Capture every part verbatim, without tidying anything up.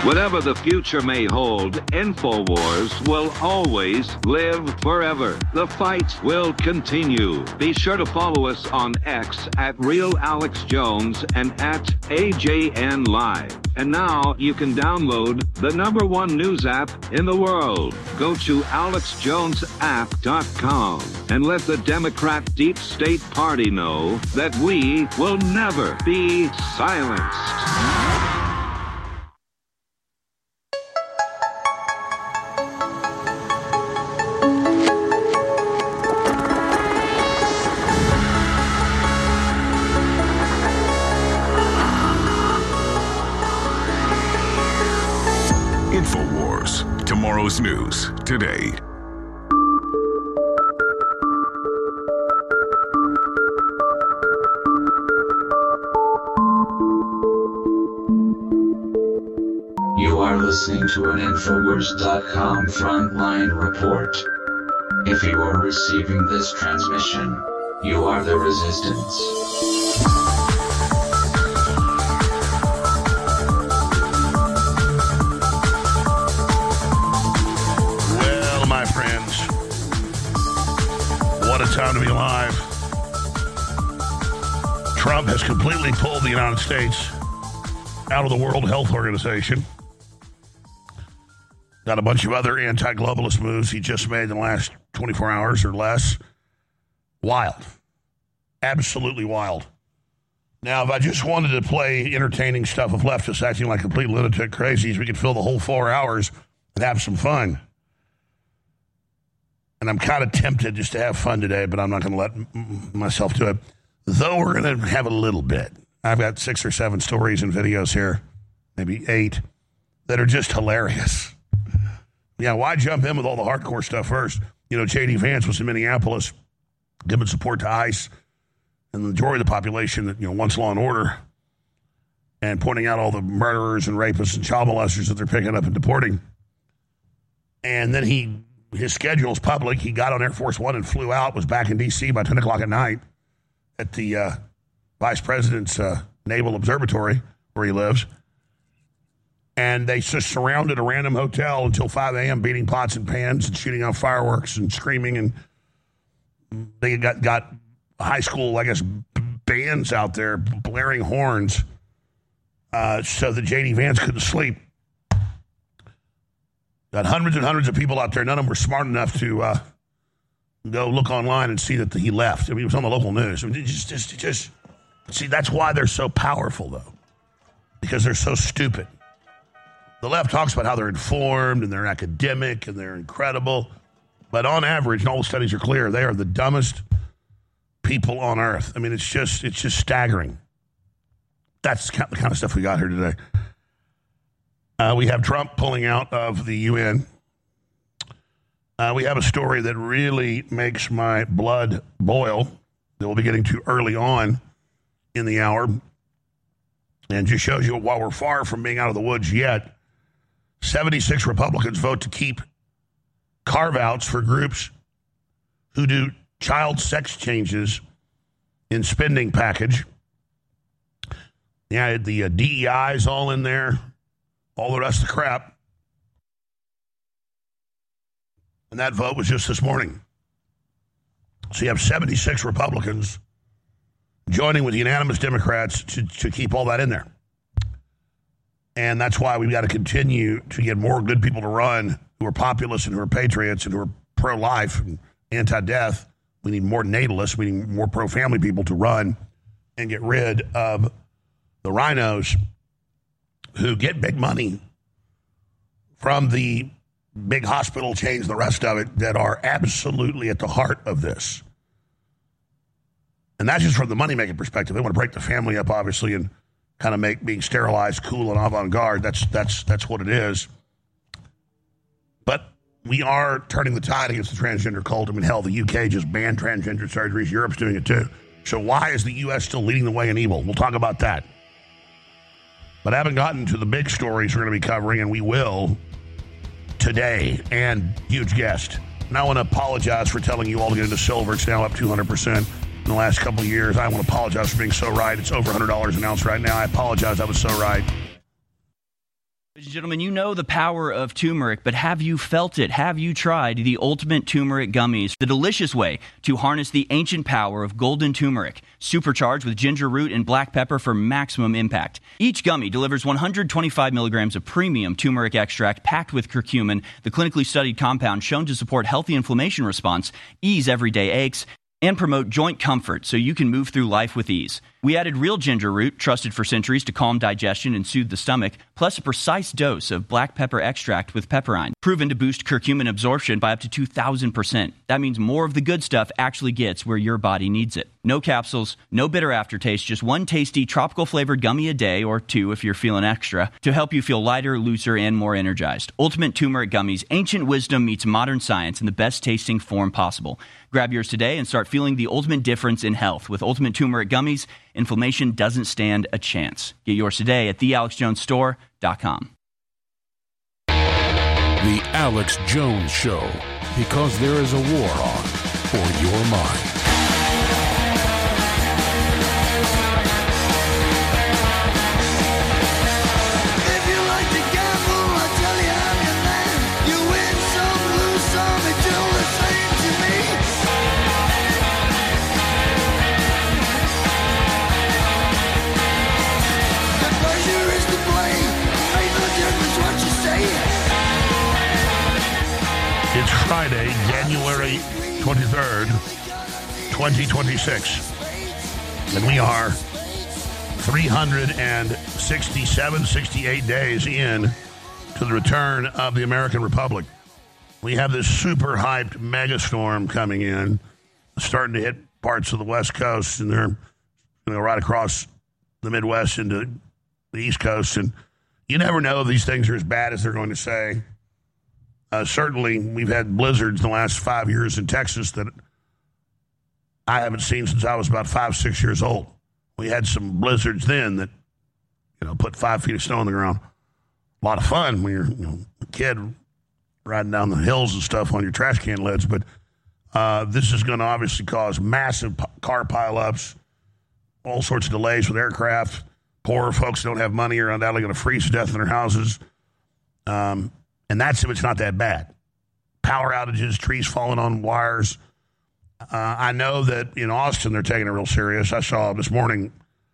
Whatever the future may hold, InfoWars will always live forever. The fight will continue. Be sure to follow us on X at Real Alex Jones and at A J N Live. And now you can download the number one news app in the world. Go to alex jones app dot com and let the Democrat Deep State Party know that we will never be silenced. InfoWars, tomorrow's news today. You are listening to an InfoWars dot com frontline report. If you are receiving this transmission, you are the resistance. Well, my friends, what a time to be alive. Trump has completely pulled the United States out of the World Health Organization. Got a bunch of other anti-globalist moves he just made in the last twenty-four hours or less. Wild. Absolutely wild. Now, if I just wanted to play entertaining stuff of leftists acting like complete lunatic crazies, we could fill the whole four hours and have some fun. And I'm kind of tempted just to have fun today, but I'm not going to let m- myself do it. Though we're going to have a little bit. I've got six or seven stories and videos here, maybe eight, that are just hilarious. Yeah, why jump in with all the hardcore stuff first? You know, J D Vance was in Minneapolis giving support to ICE and the majority of the population that, you know, wants law and order, and pointing out all the murderers and rapists and child molesters that they're picking up and deporting. And then he, his schedule is public. He got on Air Force One and flew out, was back in D C by ten o'clock at night at the uh, Vice President's uh, Naval Observatory where he lives. And they just surrounded a random hotel until five a.m., beating pots and pans and shooting off fireworks and screaming. And they got, got high school, I guess, bands out there blaring horns uh, so that J D Vance couldn't sleep. Got hundreds and hundreds of people out there. None of them were smart enough to uh, go look online and see that he left. I mean, it was on the local news. I mean, it just, just, just, see, that's why they're so powerful, though, because they're so stupid. The left talks about how they're informed and they're academic and they're incredible. But on average, and all the studies are clear, they are the dumbest people on earth. I mean, it's just it's just staggering. That's the kind of stuff we got here today. Uh, we have Trump pulling out of the U N. Uh, we have a story that really makes my blood boil that we'll be getting to early on in the hour. And just shows you, while we're far from being out of the woods yet, seventy-six Republicans vote to keep carve-outs for groups who do child sex changes in spending package. Yeah, the uh, D E I is all in there, all the rest of the crap. And that vote was just this morning. So you have seventy-six Republicans joining with unanimous Democrats to, to keep all that in there. And that's why we've got to continue to get more good people to run who are populists and who are patriots and who are pro-life and anti-death. We need more natalists. We need more pro-family people to run and get rid of the rhinos who get big money from the big hospital chains, the rest of it, that are absolutely at the heart of this. And that's just from the money-making perspective. They want to break the family up, obviously, and kind of make being sterilized cool and avant-garde. That's that's that's what it is. But we are turning the tide against the transgender cult. I mean, hell, the U K just banned transgender surgeries. Europe's doing it too. So why is the U S still leading the way in evil? We'll talk about that. But I haven't gotten to the big stories we're going to be covering, and we will today. And huge guest. And I want to apologize for telling you all to get into silver. It's now up two hundred percent. In the last couple of years. I want to apologize for being so right. It's over one hundred dollars an ounce right now. I apologize. I was so right. Ladies and gentlemen, you know the power of turmeric, but have you felt it? Have you tried the Ultimate Turmeric Gummies? The delicious way to harness the ancient power of golden turmeric, supercharged with ginger root and black pepper for maximum impact. Each gummy delivers one hundred twenty-five milligrams of premium turmeric extract packed with curcumin, the clinically studied compound shown to support healthy inflammation response, ease everyday aches, and promote joint comfort so you can move through life with ease. We added real ginger root, trusted for centuries to calm digestion and soothe the stomach, plus a precise dose of black pepper extract with pepperine, proven to boost curcumin absorption by up to two thousand percent. That means more of the good stuff actually gets where your body needs it. No capsules, no bitter aftertaste, just one tasty tropical flavored gummy a day, or two if you're feeling extra, to help you feel lighter, looser, and more energized. Ultimate Turmeric Gummies, ancient wisdom meets modern science in the best tasting form possible. Grab yours today and start feeling the ultimate difference in health. With Ultimate Turmeric Gummies, inflammation doesn't stand a chance. Get yours today at the alex jones store dot com. The Alex Jones Show, because there is a war on for your mind. It's Friday, January twenty-third, twenty twenty-six, and we are three hundred sixty-seven, sixty-eight days in to the return of the American Republic. We have this super hyped megastorm coming in, starting to hit parts of the West Coast, and they're you know right across the Midwest into the East Coast, and you never know if these things are as bad as they're going to say. Uh, certainly, we've had blizzards in the last five years in Texas that I haven't seen since I was about five, six years old. We had some blizzards then that, you know, put five feet of snow on the ground. A lot of fun when you're you know, a kid riding down the hills and stuff on your trash can lids. But uh, this is going to obviously cause massive p- car pileups, all sorts of delays with aircraft. Poor folks don't have money are undoubtedly going to freeze to death in their houses. Um And that's if it's not that bad. Power outages, trees falling on wires. Uh, I know that in Austin they're taking it real serious. I saw this morning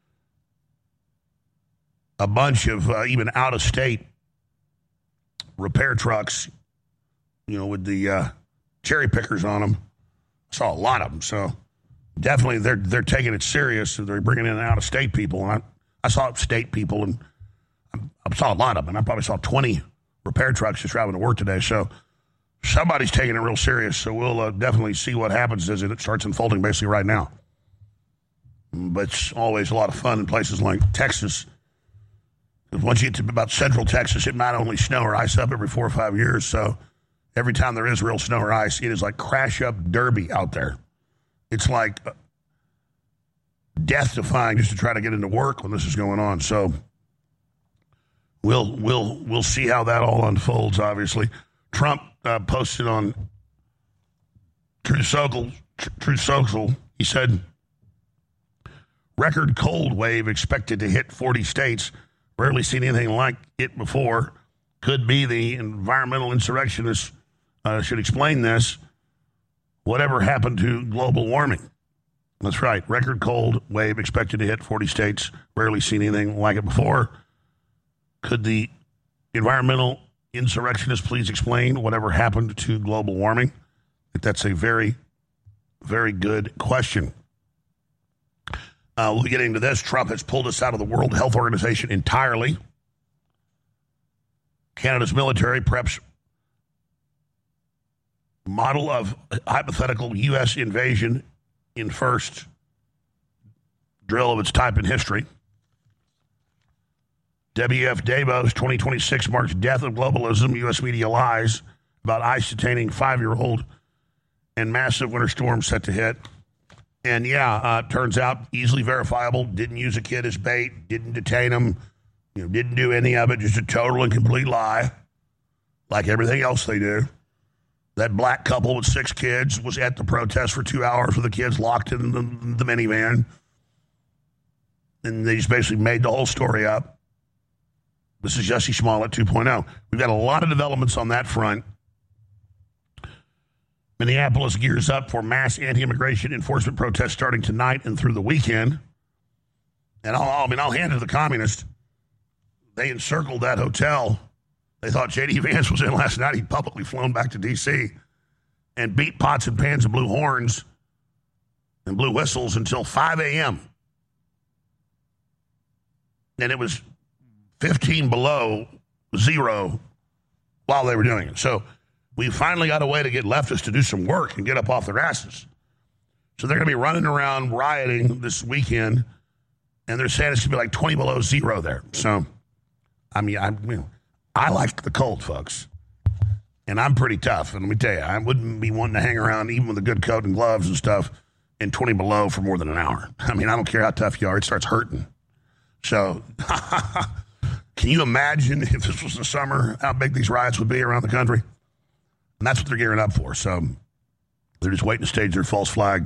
a bunch of uh, even out-of-state repair trucks, you know, with the uh, cherry pickers on them. I saw a lot of them. So definitely they're they're taking it serious. They're bringing in out-of-state people. And I, I saw state people, and I, I saw a lot of them. And I probably saw twenty repair trucks just driving to work today. So somebody's taking it real serious. So we'll uh, definitely see what happens as it starts unfolding basically right now. But it's always a lot of fun in places like Texas. Once you get to about central Texas, it might only snow or ice up every four or five years. So every time there is real snow or ice, it is like crash up derby out there. It's like death defying just to try to get into work when this is going on. So We'll we'll we'll see how that all unfolds. Obviously, Trump uh, posted on Truth Social. Truth Social. He said, "Record cold wave expected to hit forty states. Rarely seen anything like it before. Could be the environmental insurrectionists uh, should explain this. Whatever happened to global warming?" That's right. Record cold wave expected to hit forty states. Rarely seen anything like it before. Could the environmental insurrectionists please explain whatever happened to global warming? I think that's a very, very good question. Uh, we'll be getting to this. Trump has pulled us out of the World Health Organization entirely. Canada's military preps model of hypothetical U S invasion in first drill of its type in history. W F Davos twenty twenty-six marks death of globalism. U S media lies about ICE detaining five-year-old and massive winter storm set to hit. And, yeah, uh, turns out easily verifiable. Didn't use a kid as bait. Didn't detain him. You know, didn't do any of it. Just a total and complete lie, like everything else they do. That black couple with six kids was at the protest for two hours with the kids locked in the, the minivan. And they just basically made the whole story up. This is Jussie Smollett two point oh. We've got a lot of developments on that front. Minneapolis gears up for mass anti-immigration enforcement protests starting tonight and through the weekend. And I'll, I mean, I'll hand it to the communists. They encircled that hotel. They thought J D. Vance was in last night. He'd publicly flown back to D C and beat pots and pans and blew horns and blew whistles until five a.m. And it was fifteen below zero while they were doing it. So we finally got a way to get leftists to do some work and get up off their asses. So they're going to be running around rioting this weekend, and they're saying it's going to be like twenty below zero there. So, I mean, I, I mean, I like the cold, folks. And I'm pretty tough. And let me tell you, I wouldn't be wanting to hang around, even with a good coat and gloves and stuff, in twenty below for more than an hour. I mean, I don't care how tough you are. It starts hurting. So, can you imagine if this was the summer, how big these riots would be around the country? And that's what they're gearing up for. So they're just waiting to stage their false flag.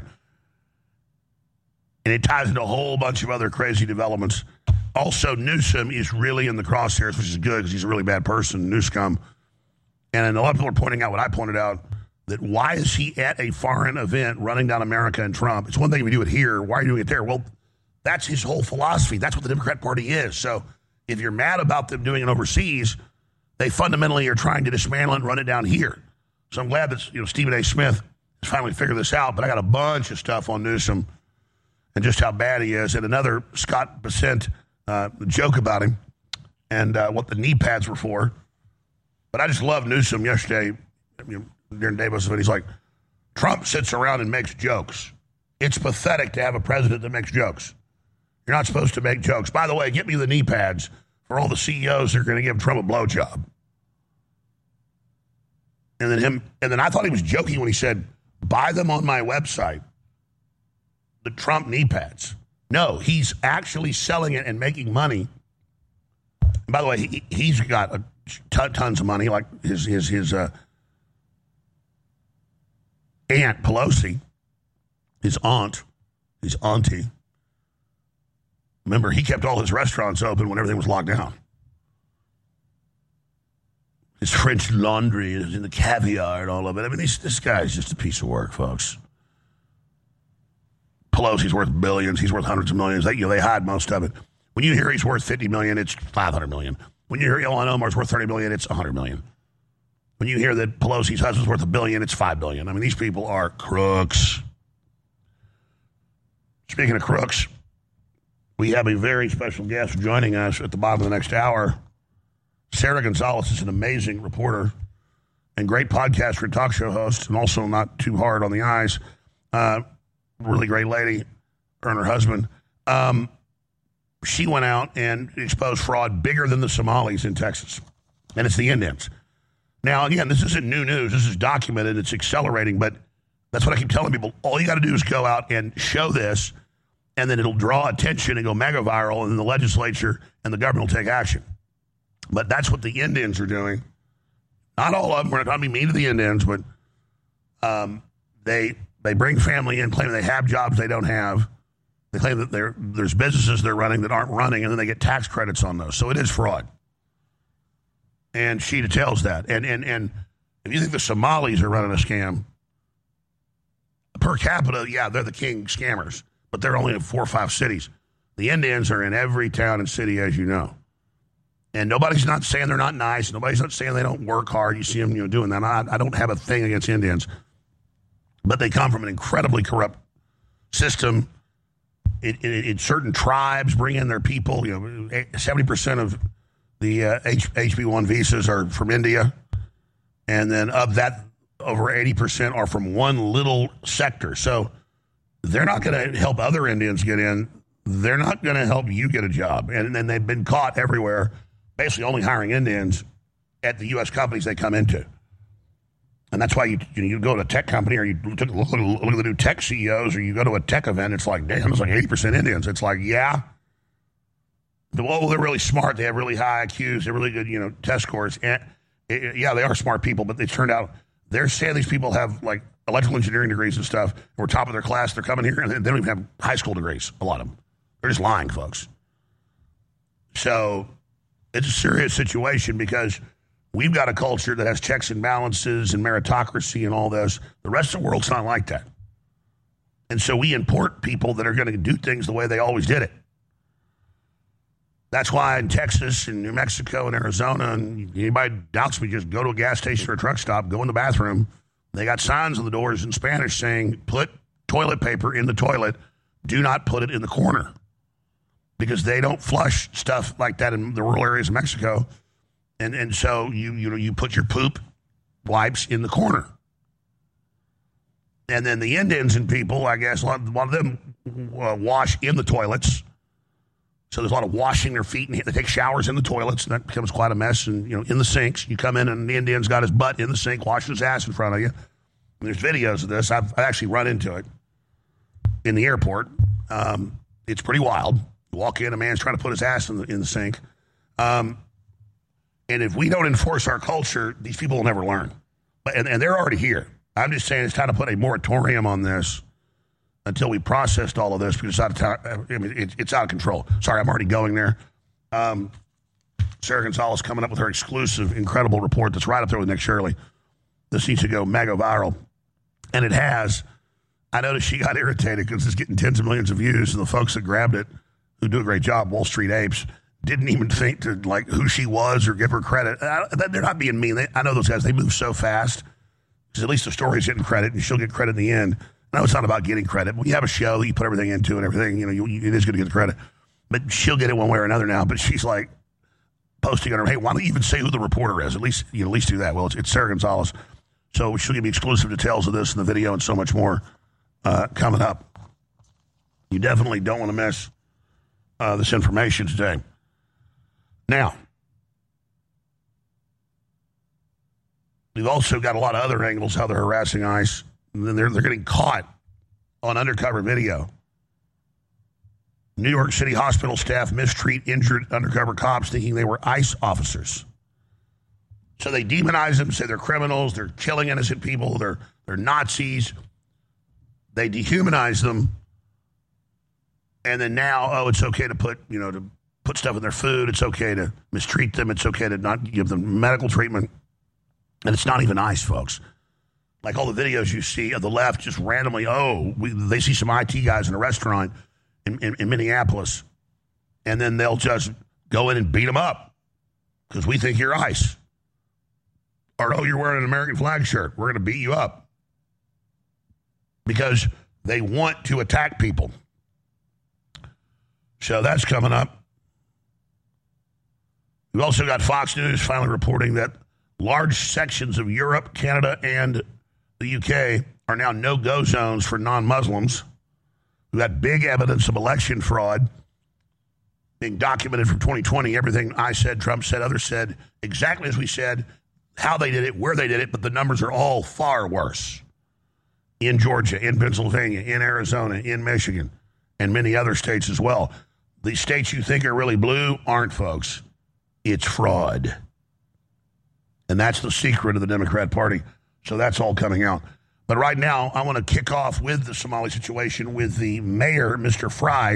And it ties into a whole bunch of other crazy developments. Also, Newsom is really in the crosshairs, which is good because he's a really bad person, Newscom. And a lot of people are pointing out what I pointed out, that why is he at a foreign event running down America and Trump? It's one thing if you do it here. Why are you doing it there? Well, that's his whole philosophy. That's what the Democrat Party is. So if you're mad about them doing it overseas, they fundamentally are trying to dismantle it and run it down here. So I'm glad that, you know, Stephen A. Smith has finally figured this out. But I got a bunch of stuff on Newsom and just how bad he is. And another Scott Bessent uh, joke about him and uh, what the knee pads were for. But I just love Newsom yesterday, you know, during Davos, when he's like, Trump sits around and makes jokes. It's pathetic to have a president that makes jokes. You're not supposed to make jokes. By the way, get me the knee pads for all the C E Os that are going to give Trump a blowjob. And then him, and then I thought he was joking when he said, buy them on my website, the Trump knee pads. No, he's actually selling it and making money. And by the way, he, he's got a ton, tons of money, like his his his uh, aunt Pelosi, his aunt, his auntie. Remember, he kept all his restaurants open when everything was locked down. His French laundry and the caviar and all of it. I mean, this, this guy's just a piece of work, folks. Pelosi's worth billions. He's worth hundreds of millions. They, you know, they hide most of it. When you hear he's worth fifty million dollars, it's five hundred million dollars. When you hear Ilhan Omar's worth thirty million dollars, it's one hundred million dollars. When you hear that Pelosi's husband's worth a billion, it's five billion dollars. I mean, these people are crooks. Speaking of crooks, we have a very special guest joining us at the bottom of the next hour. Sarah Gonzalez is an amazing reporter and great podcaster and talk show host, and also not too hard on the eyes. Uh, really great lady, her and her husband. Um, she went out and exposed fraud bigger than the Somalis in Texas, and it's the Indians. Now, again, this isn't new news. This is documented. It's accelerating, but that's what I keep telling people. All you got to do is go out and show this, and then it'll draw attention and go mega viral, and then the legislature and the government will take action. But that's what the Indians are doing. Not all of them. We're not trying to be mean to the Indians, but um, they they bring family in, claiming they have jobs they don't have. They claim that they're, there's businesses they're running that aren't running, and then they get tax credits on those. So it is fraud. And she details that. And and and if you think the Somalis are running a scam, per capita, yeah, they're the king scammers, but they're only in four or five cities. The Indians are in every town and city, as you know. And nobody's not saying they're not nice. Nobody's not saying they don't work hard. You see them, you know, doing that. I, I don't have a thing against Indians, but they come from an incredibly corrupt system. It, it, it certain tribes bring in their people. You know, seventy percent of the uh, H B one visas are from India, and then of that, over eighty percent are from one little sector. So they're not going to help other Indians get in. They're not going to help you get a job. And then they've been caught everywhere, basically only hiring Indians at the U S companies they come into. And that's why you you, know, you go to a tech company, or you look, look, look at the new tech C E Os, or you go to a tech event, it's like, damn, it's like eighty percent Indians. It's like, yeah. Well, they're really smart. They have really high I Qs. They're really good, you know, test scores. And it, it, yeah, they are smart people, but it turned out they're saying these people have, like, electrical engineering degrees and stuff. We're top of their class. They're coming here, and they don't even have high school degrees, a lot of them. They're just lying, folks. So It's a serious situation because we've got a culture that has checks and balances and meritocracy and all this. The rest of the world's not like that. And so we import people that are going to do things the way they always did it. That's why in Texas and New Mexico and Arizona, and anybody doubts me, just go to a gas station or a truck stop, go in the bathroom. They got signs on the doors in Spanish saying, put toilet paper in the toilet. Do not put it in the corner. Because they don't flush stuff like that in the rural areas of Mexico. And and so you you know you put your poop wipes in the corner. And then the Indians and people, I guess, a lot, a lot of them uh, wash in the toilets. So there's a lot of washing their feet, and they take showers in the toilets, and that becomes quite a mess. And, you know, in the sinks, you come in, and the Indian's got his butt in the sink, washing his ass in front of you. And there's videos of this. I've, I've actually run into it in the airport. Um, it's pretty wild. You walk in, a man's trying to put his ass in the, in the sink. Um, and if we don't enforce our culture, these people will never learn. But, and, and they're already here. I'm just saying it's time to put a moratorium on this until we processed all of this, because it's out of time. I mean, it, it's out of control. Sorry, I'm already going there. Um, Sarah Gonzalez coming up with her exclusive, incredible report that's right up there with Nick Shirley. This needs to go mega viral. And it has. I noticed she got irritated because it's getting tens of millions of views, and the folks that grabbed it, who do a great job, Wall Street Apes, didn't even think to, like, who she was or give her credit. I, they're not being mean. They, I know those guys, they move so fast, because at least the story's getting credit, and she'll get credit in the end. No, it's not about getting credit. When you have a show that you put everything into and everything, you know, you, you, it is going to get the credit. But she'll get it one way or another now. But she's like posting on her, hey, why don't you even say who the reporter is? At least, you know, at least do that. Well, it's, it's Sarah Gonzalez. So she'll give you exclusive details of this in the video and so much more uh, coming up. You definitely don't want to miss uh, this information today. Now, we've also got a lot of other angles how they're harassing ICE. And then they're, they're getting caught on undercover video. New York City hospital staff mistreat injured undercover cops thinking they were ICE officers. So they demonize them, say they're criminals, they're killing innocent people, they're they're Nazis. They dehumanize them. And then now, oh, it's okay to put, you know, to put stuff in their food. It's okay to mistreat them. It's okay to not give them medical treatment. And it's not even ICE, folks. Like all the videos you see of the left just randomly, oh, we, they see some I T guys in a restaurant in, in, in Minneapolis, and then they'll just go in and beat them up because we think you're ICE. Or, oh, you're wearing an American flag shirt. We're going to beat you up. Because they want to attack people. So that's coming up. We've also got Fox News finally reporting that large sections of Europe, Canada, and the U K are now no-go zones for non-Muslims. We've got big evidence of election fraud being documented from twenty twenty. Everything I said, Trump said, others said, exactly as we said, how they did it, where they did it, but the numbers are all far worse. In Georgia, in Pennsylvania, in Arizona, in Michigan, and many other states as well. The states you think are really blue aren't, folks. It's fraud. And that's the secret of the Democrat Party. So that's all coming out. But right now, I want to kick off with the Somali situation with the mayor, Mister Fry,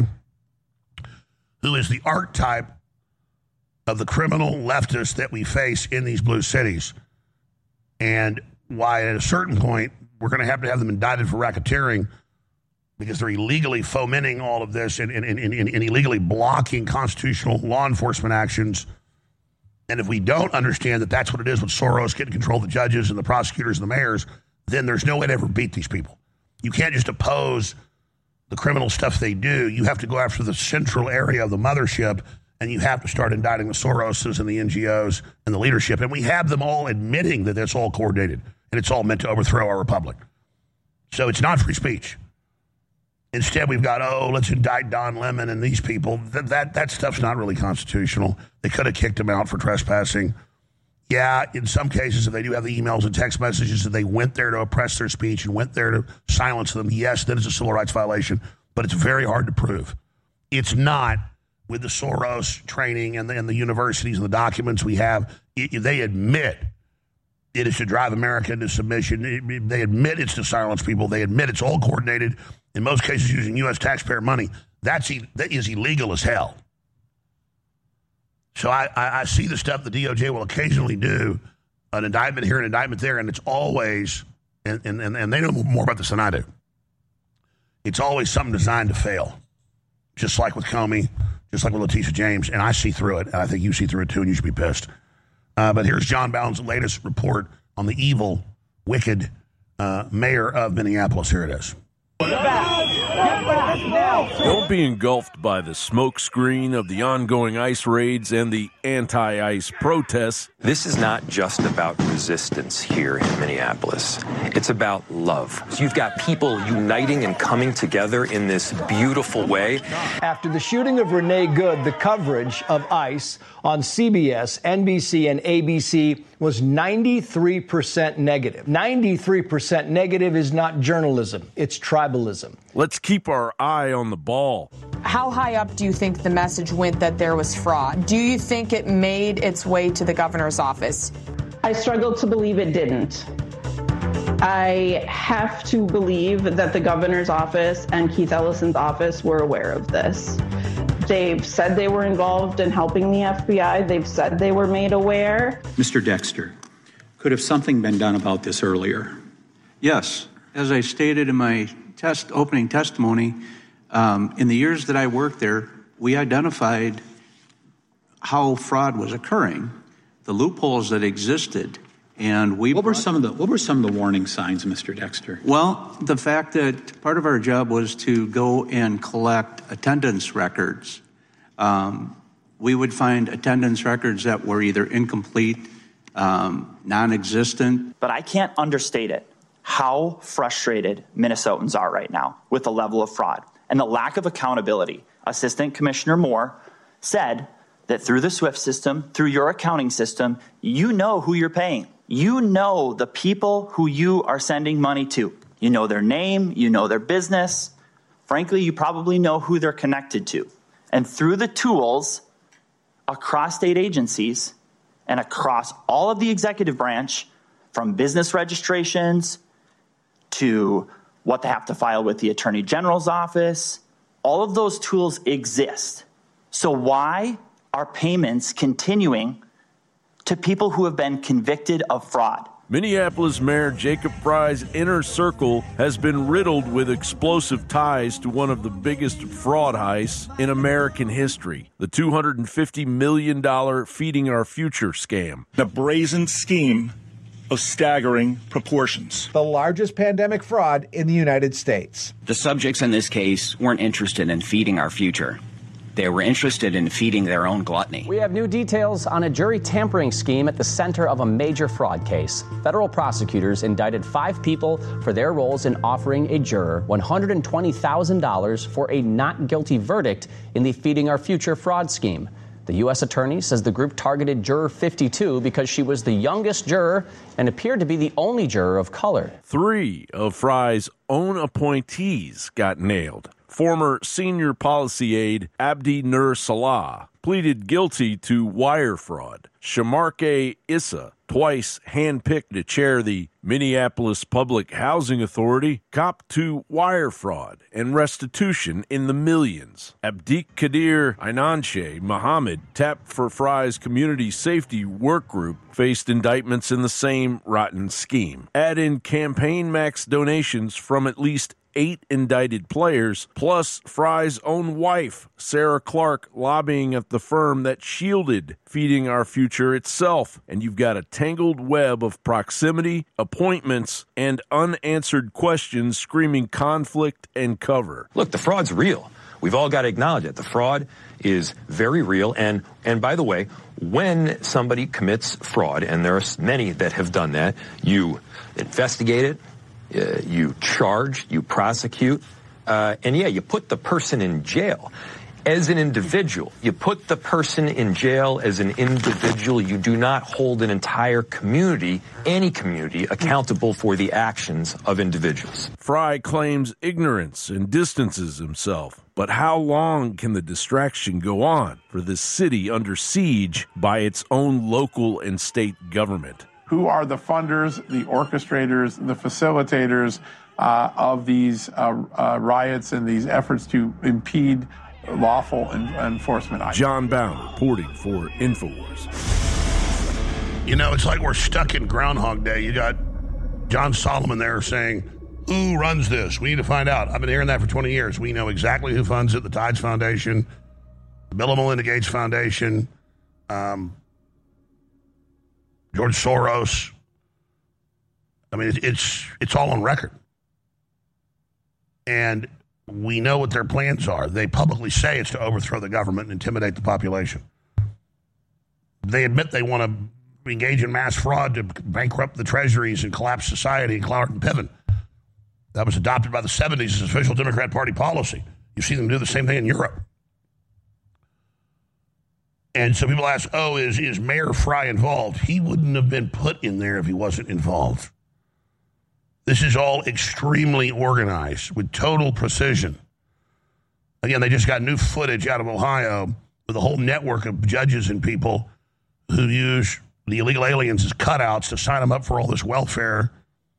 who is the archetype of the criminal leftist that we face in these blue cities. And why at a certain point, we're going to have to have them indicted for racketeering because they're illegally fomenting all of this and, and, and, and, and illegally blocking constitutional law enforcement actions. And if we don't understand that that's what it is with Soros getting control of the judges and the prosecutors and the mayors, then there's no way to ever beat these people. You can't just oppose the criminal stuff they do. You have to go after the central area of the mothership, and you have to start indicting the Soroses and the N G Os and the leadership. And we have them all admitting that it's all coordinated, and it's all meant to overthrow our republic. So it's not free speech. Instead, we've got, oh, let's indict Don Lemon and these people. That, that that stuff's not really constitutional. They could have kicked him out for trespassing. Yeah, in some cases, if they do have the emails and text messages that they went there to oppress their speech and went there to silence them, yes, that is a civil rights violation, but it's very hard to prove. It's not with the Soros training and the, and the universities and the documents we have. It, they admit it is to drive America into submission. It, they admit it's to silence people. They admit it's all coordinated, in most cases using U S taxpayer money. That's that is illegal as hell. So I, I, I see the stuff the D O J will occasionally do, an indictment here, an indictment there, and it's always, and, and, and they know more about this than I do. It's always something designed to fail, just like with Comey, just like with Letitia James, and I see through it, and I think you see through it too, and you should be pissed. Uh, but here's John Bowden's latest report on the evil, wicked uh, mayor of Minneapolis. Here it is. Don't be engulfed by the smokescreen of the ongoing ICE raids and the anti-ICE protests. This is not just about resistance here in Minneapolis. It's about love. So you've got people uniting and coming together in this beautiful way. After the shooting of Renee Good, the coverage of ICE on C B S, N B C, and A B C was ninety-three percent negative. ninety-three percent negative is not journalism. It's tribalism. Let's keep our eye on the ball. How high up do you think the message went that there was fraud? Do you think it made its way to the governor's office? I struggle to believe it didn't. I have to believe that the governor's office and Keith Ellison's office were aware of this. They've said they were involved in helping the F B I. They've said they were made aware. Mister Dexter, could have something been done about this earlier? Yes. As I stated in my test opening testimony, um, in the years that I worked there, we identified how fraud was occurring, the loopholes that existed, and we. What were some of the What were some of the warning signs, Mister Dexter? Well, the fact that part of our job was to go and collect attendance records. Um, we would find attendance records that were either incomplete, um, non-existent. But I can't understate it, how frustrated Minnesotans are right now with the level of fraud and the lack of accountability. Assistant Commissioner Moore said that through the SWIFT system, through your accounting system, you know who you're paying. You know the people who you are sending money to. You know their name, you know their business. Frankly, you probably know who they're connected to. And through the tools across state agencies and across all of the executive branch, from business registrations to what they have to file with the Attorney General's office, all of those tools exist. So why are payments continuing to people who have been convicted of fraud? Minneapolis Mayor Jacob Frey's inner circle has been riddled with explosive ties to one of the biggest fraud heists in American history, the two hundred fifty million dollars Feeding Our Future scam. The brazen scheme of staggering proportions. The largest pandemic fraud in the United States. The subjects in this case weren't interested in feeding our future. They were interested in feeding their own gluttony. We have new details on a jury tampering scheme at the center of a major fraud case. Federal prosecutors indicted five people for their roles in offering a juror one hundred twenty thousand dollars for a not guilty verdict in the Feeding Our Future fraud scheme. The U S attorney says the group targeted juror fifty-two because she was the youngest juror and appeared to be the only juror of color. Three of Frey's own appointees got nailed. Former senior policy aide Abdi Nur Salah pleaded guilty to wire fraud. Shamarke Issa, twice handpicked to chair the Minneapolis Public Housing Authority, copped to wire fraud and restitution in the millions. Abdik Kadir Ainanche Mohammed, tapped for Frey's Community Safety Work Group, faced indictments in the same rotten scheme. Add in campaign max donations from at least eight indicted players, plus Frey's own wife, Sarah Clark, lobbying at the firm that shielded Feeding Our Future itself. And you've got a tangled web of proximity, appointments, and unanswered questions screaming conflict and cover. Look, the fraud's real. We've all got to acknowledge it. The fraud is very real. And, and by the way, when somebody commits fraud, and there are many that have done that, you investigate it, Uh, you charge, you prosecute, uh, and yeah, you put the person in jail. As an individual, you put the person in jail as an individual. You do not hold an entire community, any community, accountable for the actions of individuals. Frey claims ignorance and distances himself. But how long can the distraction go on for this city under siege by its own local and state government? Who are the funders, the orchestrators, the facilitators uh, of these uh, uh, riots and these efforts to impede lawful en- enforcement. John Bound reporting for InfoWars. You know, it's like we're stuck in Groundhog Day. You got John Solomon there saying, who runs this? We need to find out. I've been hearing that for twenty years. We know exactly who funds it, the Tides Foundation, the Bill and Melinda Gates Foundation, um, George Soros. I mean, it's it's all on record. And we know what their plans are. They publicly say it's to overthrow the government and intimidate the population. They admit they want to engage in mass fraud to bankrupt the treasuries and collapse society in Clark and Piven. That was adopted by the seventies as official Democrat Party policy. You see them do the same thing in Europe. And so people ask, oh, is, is Mayor Fry involved? He wouldn't have been put in there if he wasn't involved. This is all extremely organized with total precision. Again, they just got new footage out of Ohio with a whole network of judges and people who use the illegal aliens as cutouts to sign them up for all this welfare.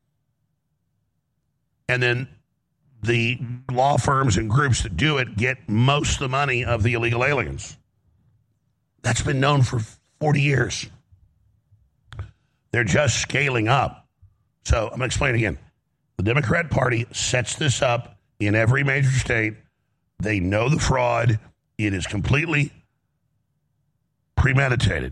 And then the law firms and groups that do it get most of the money of the illegal aliens. That's been known for forty years. They're just scaling up. So I'm going to explain again. The Democrat Party sets this up in every major state. They know the fraud. It is completely premeditated.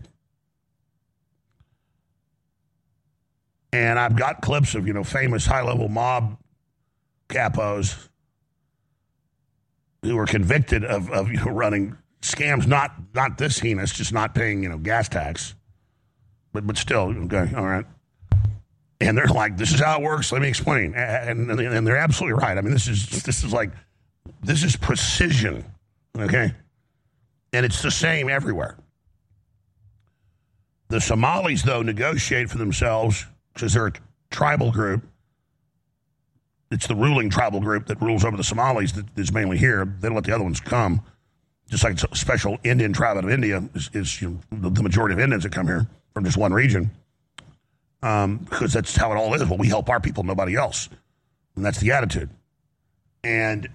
And I've got clips of, you know, famous high-level mob capos who were convicted of, of you know, running scams, not not this heinous, just not paying, you know, gas tax. But but still, okay, all right. And they're like, this is how it works. Let me explain. And, and, and they're absolutely right. I mean, this is this is like, this is precision, okay? And it's the same everywhere. The Somalis, though, negotiate for themselves because they're a tribal group. It's the ruling tribal group that rules over the Somalis that is mainly here. They don't let the other ones come. Just like a special Indian tribe out of India is, is you know, the, the majority of Indians that come here from just one region. Um, because that's how it all is. Well, we help our people, nobody else. And that's the attitude. And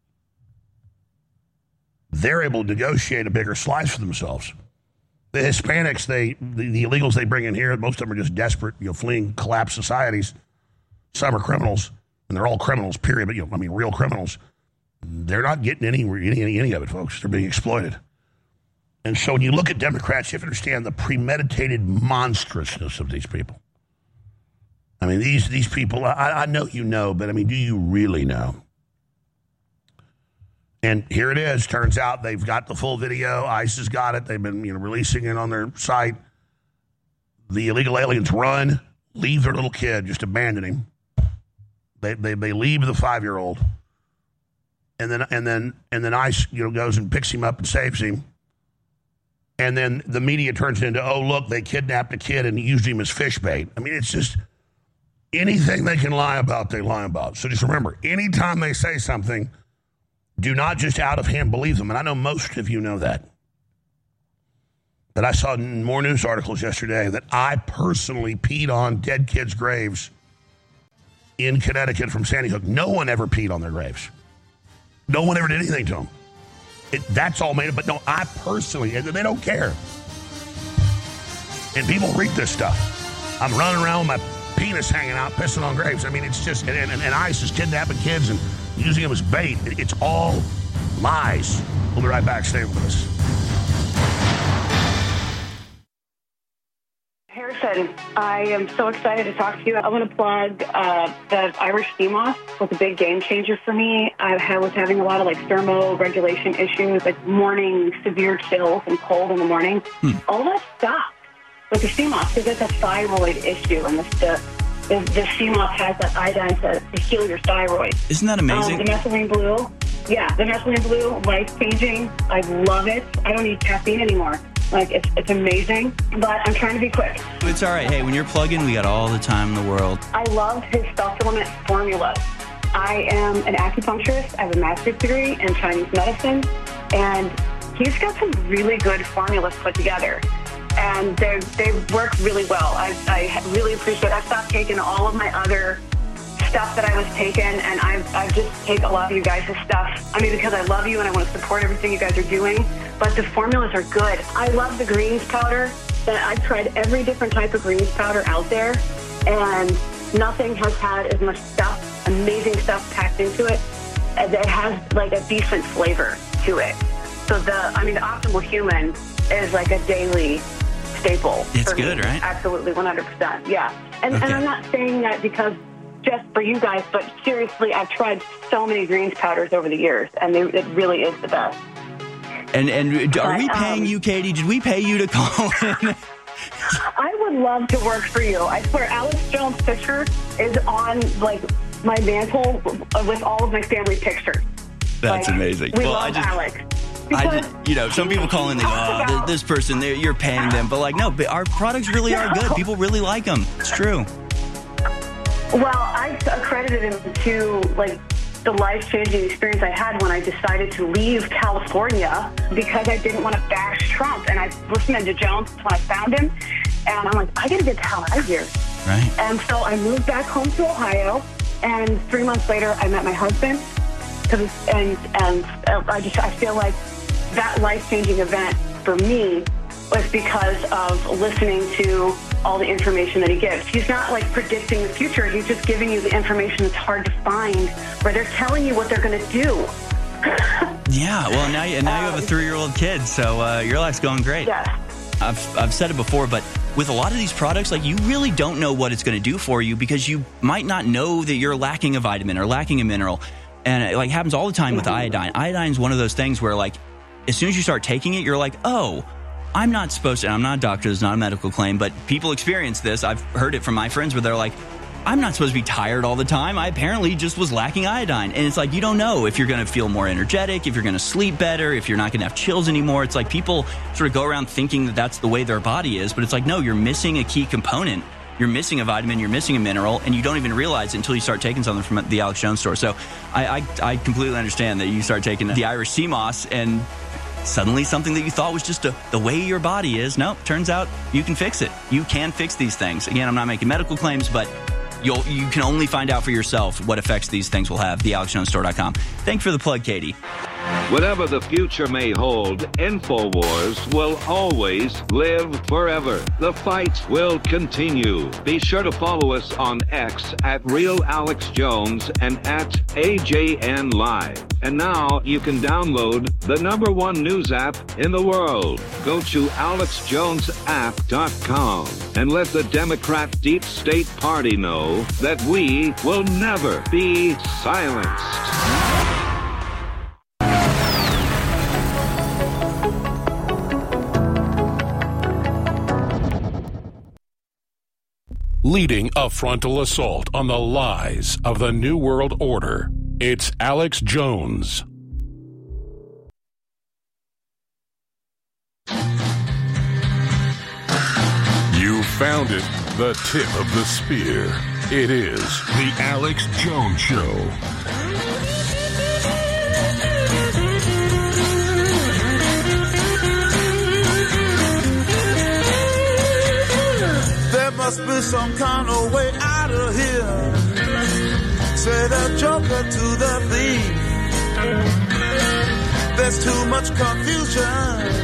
they're able to negotiate a bigger slice for themselves. The Hispanics, they the, the illegals they bring in here, most of them are just desperate, you know, fleeing collapsed societies. Some are criminals, and they're all criminals, period. But, you know, I mean, real criminals. They're not getting any, any, any of it, folks. They're being exploited. And so when you look at Democrats, you have to understand the premeditated monstrousness of these people. I mean, these these people, I, I know you know, but I mean, do you really know? And here it is. Turns out they've got the full video. ICE has got it. They've been, you know, releasing it on their site. The illegal aliens run, leave their little kid, just abandon him. They they they leave the five-year-old. And then and then and then ICE, you know, goes and picks him up and saves him. And then the media turns it into, oh, look, they kidnapped a kid and used him as fish bait. I mean, it's just anything they can lie about, they lie about. So just remember, anytime they say something, do not just out of hand believe them. And I know most of you know that. But I saw more news articles yesterday that I personally peed on dead kids' graves in Connecticut from Sandy Hook. No one ever peed on their graves. No one ever did anything to them. It, that's all made up, but no, I personally, and they don't care. And people read this stuff. I'm running around with my penis hanging out, pissing on graves. I mean, it's just, and, and, and ICE is kidnapping kids and using them as bait. It, it's all lies. We'll be right back. Stay with us. Harrison, I am so excited to talk to you. I want to plug uh, the Irish sea moth was a big game changer for me. I was having a lot of like thermoregulation issues, like morning severe chills and cold in the morning. Hmm. All that stopped with the sea moth because it's a thyroid issue, and the the, the sea moth has that iodine to, to heal your thyroid. Isn't that amazing? Um, the methylene blue, yeah, the methylene blue, life changing. I love it. I don't need caffeine anymore. Like, it's it's amazing, but I'm trying to be quick. It's all right. Hey, when you're plugging, we got all the time in the world. I love his supplement formulas. I am an acupuncturist. I have a master's degree in Chinese medicine, and he's got some really good formulas put together, and they they work really well. I, I really appreciate it. I stopped taking all of my other stuff that I was taking, and I've, I've just take a lot of you guys' stuff. I mean, because I love you and I want to support everything you guys are doing, but the formulas are good. I love the greens powder. I've tried every different type of greens powder out there, and nothing has had as much stuff, amazing stuff packed into it, as it has like a decent flavor to it. So the, I mean, the Optimal Human is like a daily staple. It's for good, me. right? Absolutely, one hundred percent. Yeah. And, Okay. and I'm not saying that because just for you guys, but seriously, I've tried so many greens powders over the years, and they, it really is the best. And and are we But, paying um, you, Katie? Did we pay you to call in? I would love to work for you. I swear, Alex Jones' picture is on, like, my mantle with all of my family pictures. That's Like, amazing. We Well, love I just, Alex. I Because just, you know, some people call in, they go, oh, th- this person, they're- you're paying them. But, like, no, but our products really are good. People really like them. It's true. Well, I accredited him to, like, the life-changing experience I had when I decided to leave California because I didn't want to bash Trump. And I listened to Jones when I found him, and I'm like, I got to get the hell out of here. Right. And so I moved back home to Ohio, and three months later, I met my husband. Cause, and and I just I feel like that life-changing event for me was because of listening to all the information that he gives. He's not like predicting the future. He's just giving you the information that's hard to find, where they're telling you what they're going to do. Yeah, well, now you, now you have a three-year-old kid, so uh, your life's going great. Yes. I've, I've said it before, but with a lot of these products, like, you really don't know what it's going to do for you because you might not know that you're lacking a vitamin or lacking a mineral. And it like happens all the time with iodine. Iodine is one of those things where, like, as soon as you start taking it, you're like, oh, I'm not supposed to. And I'm not a doctor. It's not a medical claim, but people experience this. I've heard it from my friends where they're like, I'm not supposed to be tired all the time. I apparently just was lacking iodine. And it's like, you don't know if you're going to feel more energetic, if you're going to sleep better, if you're not going to have chills anymore. It's like people sort of go around thinking that that's the way their body is. But it's like, no, you're missing a key component. You're missing a vitamin, you're missing a mineral, and you don't even realize it until you start taking something from the Alex Jones store. So I, I, I completely understand that you start taking the Irish sea moss and suddenly something that you thought was just a, the way your body is. No, turns out you can fix it. You can fix these things. Again, I'm not making medical claims, but you'll, you can only find out for yourself what effects these things will have. the alex jones store dot com. Thanks for the plug, Katie. Whatever the future may hold, InfoWars will always live forever. The fight will continue. Be sure to follow us on X at Real Alex Jones and at A J N Live. And now you can download the number one news app in the world. Go to alex jones app dot com and let the Democrat Deep State Party know that we will never be silenced. Leading a frontal assault on the lies of the New World Order, it's Alex Jones. You found it, the tip of the spear. It is the Alex Jones Show. There must be some kind of way out of here. Say the joker to the thief. There's too much confusion.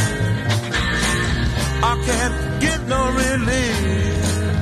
I can't get no relief.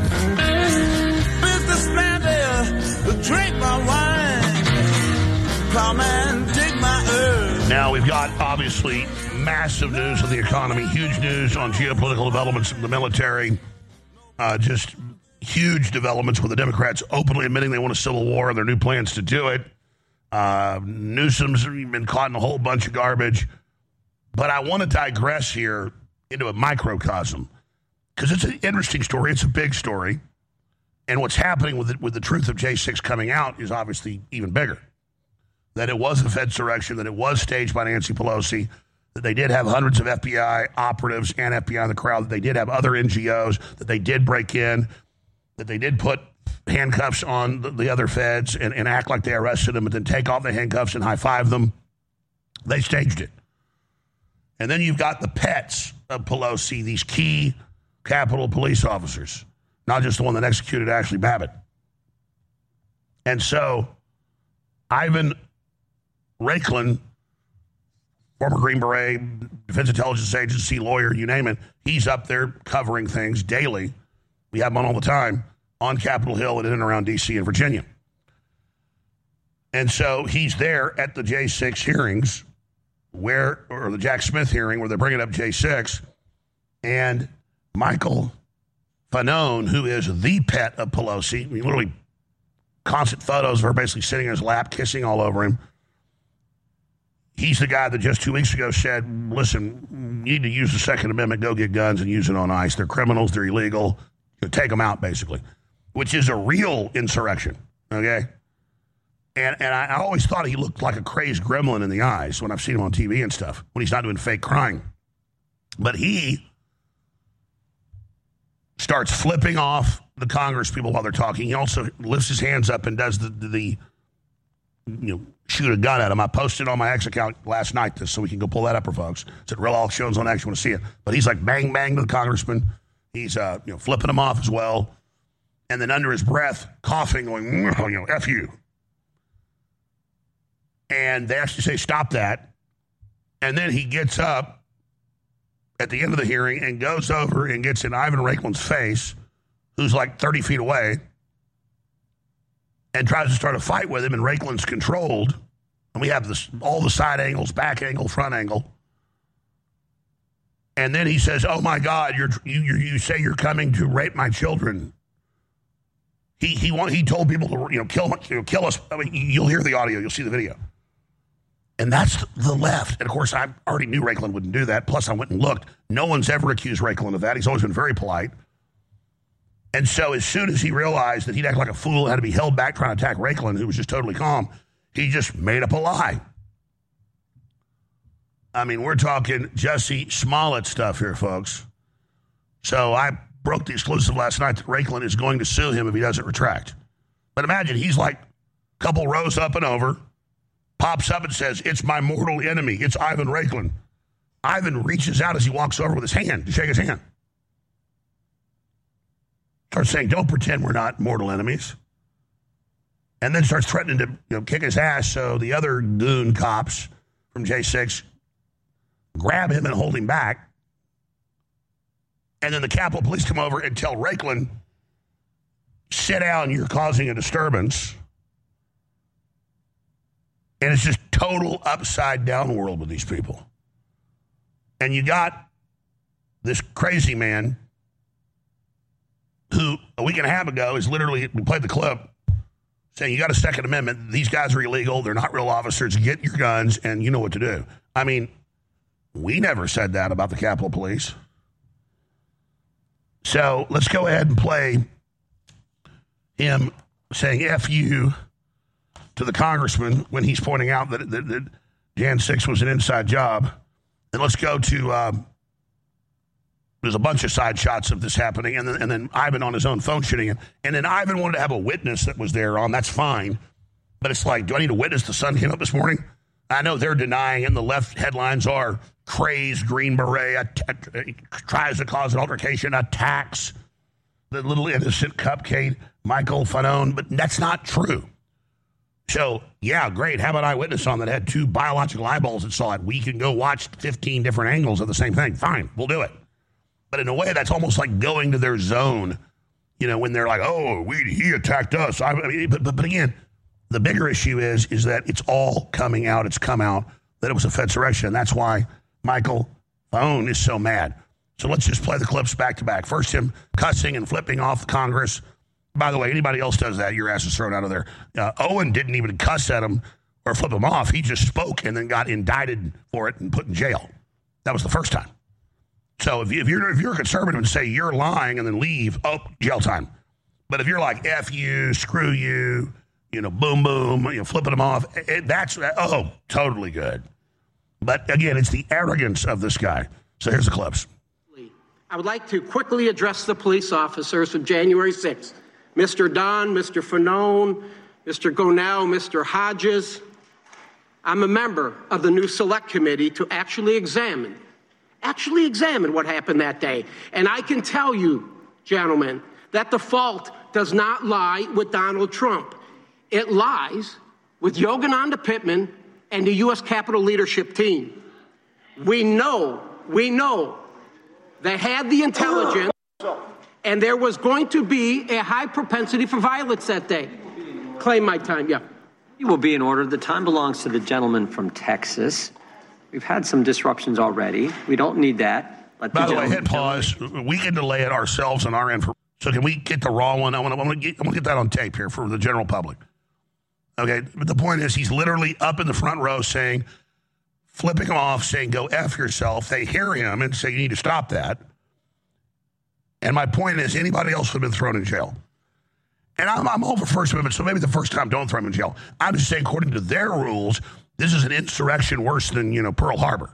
Businessman there, drink my wine. Plowman, dig my earth. Now, we've got, obviously, massive news on the economy, huge news on geopolitical developments in the military, uh, just huge developments with the Democrats openly admitting they want a civil war and their new plans to do it. Uh, Newsom's been caught in a whole bunch of garbage. But I want to digress here into a microcosm because it's an interesting story. It's a big story. And what's happening with it, with the truth of J six coming out is obviously even bigger. That it was a Fedsurrection, that it was staged by Nancy Pelosi, that they did have hundreds of F B I operatives and F B I in the crowd, that they did have other N G Os, that they did break in, that they did put handcuffs on the, the other feds and, and act like they arrested them, but then take off the handcuffs and high-five them. They staged it. And then you've got the pets of Pelosi, these key Capitol police officers, not just the one that executed Ashley Babbitt. And so Ivan Raiklin, former Green Beret, Defense Intelligence Agency lawyer, you name it, he's up there covering things daily. We have him on all the time on Capitol Hill and in and around D C and Virginia. And so he's there at the J six hearings, where, or the Jack Smith hearing, where they're bringing up J six, and Michael Fanone, who is the pet of Pelosi, I mean, literally constant photos of her basically sitting in his lap, kissing all over him. He's the guy that just two weeks ago said, listen, you need to use the Second Amendment, go get guns and use it on ICE. They're criminals, they're illegal. You know, take them out, basically, which is a real insurrection, okay? And and I always thought he looked like a crazed gremlin in the eyes when I've seen him on T V and stuff, when he's not doing fake crying. But he starts flipping off the Congress people while they're talking. He also lifts his hands up and does the, the, the you know, shoot a gun at him. I posted on my X account last night this, so we can go pull that up for folks. It's at Real Alex Jones on X. You want to see it. But he's like bang, bang to the congressman. He's uh, you know, flipping him off as well. And then under his breath, coughing, going, you know, F you. And they actually say, stop that. And then he gets up at the end of the hearing and goes over and gets in Ivan Raiklin's face, who's like thirty feet away, and tries to start a fight with him, and Raiklin's controlled. And we have this, all the side angles, back angle, front angle. And then he says, oh, my God, you're, you you you say you're coming to rape my children. He he want, he told people to, you know, kill, you know, kill us. I mean, you'll hear the audio. You'll see the video. And that's the left. And, of course, I already knew Raiklin wouldn't do that. Plus, I went and looked. No one's ever accused Raiklin of that. He's always been very polite. And so as soon as he realized that he'd act like a fool and had to be held back trying to attack Raiklin, who was just totally calm, he just made up a lie. I mean, we're talking Jussie Smollett stuff here, folks. So I broke the exclusive last night that Raiklin is going to sue him if he doesn't retract. But imagine, he's like a couple rows up and over, pops up and says, it's my mortal enemy. It's Ivan Raiklin. Ivan reaches out as he walks over with his hand to shake his hand. Starts saying, don't pretend we're not mortal enemies. And then starts threatening to, you know, kick his ass, so the other goon cops from J six grab him and hold him back. And then the Capitol Police come over and tell Raiklin, sit down, you're causing a disturbance. And it's just total upside down world with these people. And you got this crazy man who a week and a half ago is literally, we played the clip, saying you got a Second Amendment, these guys are illegal, they're not real officers, get your guns, and you know what to do. I mean, we never said that about the Capitol Police. So let's go ahead and play him saying F you to the congressman when he's pointing out that, that, that Jan six was an inside job. And let's go to, uh, there's a bunch of side shots of this happening, and then, and then Ivan on his own phone shooting him. And then Ivan wanted to have a witness that was there on, that's fine. But it's like, do I need a witness? The sun came up this morning. I know they're denying, and the left headlines are crazed Green Beret, att- tries to cause an altercation, attacks the little innocent cupcake, Michael Fanone, but that's not true. So, yeah, great. Have an eyewitness on that had two biological eyeballs that saw it. We can go watch fifteen different angles of the same thing. Fine, we'll do it. But in a way, that's almost like going to their zone, you know, when they're like, oh, we, he attacked us. I mean, but, but, but again, the bigger issue is, is that it's all coming out. It's come out that it was a Fedsurrection. And that's why Michael Fanone is so mad. So let's just play the clips back to back. First, him cussing and flipping off Congress. By the way, anybody else does that, your ass is thrown out of there. Uh, Owen didn't even cuss at him or flip him off. He just spoke and then got indicted for it and put in jail. That was the first time. So if, you, if you're if you're a conservative and say you're lying and then leave, oh, jail time. But if you're like F you, screw you, you know, boom, boom, you know, flipping them off, it, that's, oh, totally good. But again, it's the arrogance of this guy. So here's the clips. I would like to quickly address the police officers of January sixth. Mister Don, Mister Fanone, Mister Gonell, Mister Hodges. I'm a member of the new select committee to actually examine, actually examine what happened that day. And I can tell you, gentlemen, that the fault does not lie with Donald Trump. It lies with Yogananda Pittman and the U S Capitol leadership team. We know, we know they had the intelligence and there was going to be a high propensity for violence that day. Claim my time, yeah. You will be in order. The time belongs to the gentleman from Texas. We've had some disruptions already. We don't need that. Let By the the way, hit gentleman- pause. We can delay it ourselves on our end. For, so can we get the raw one? I want to I want to get, I want to get that on tape here for the general public. Okay, but the point is he's literally up in the front row saying, flipping him off, saying, go F yourself. They hear him and say, you need to stop that. And my point is anybody else would have been thrown in jail. And I'm, I'm all for First Amendment, so maybe the first time don't throw him in jail. I'm just saying, according to their rules, this is an insurrection worse than, you know, Pearl Harbor.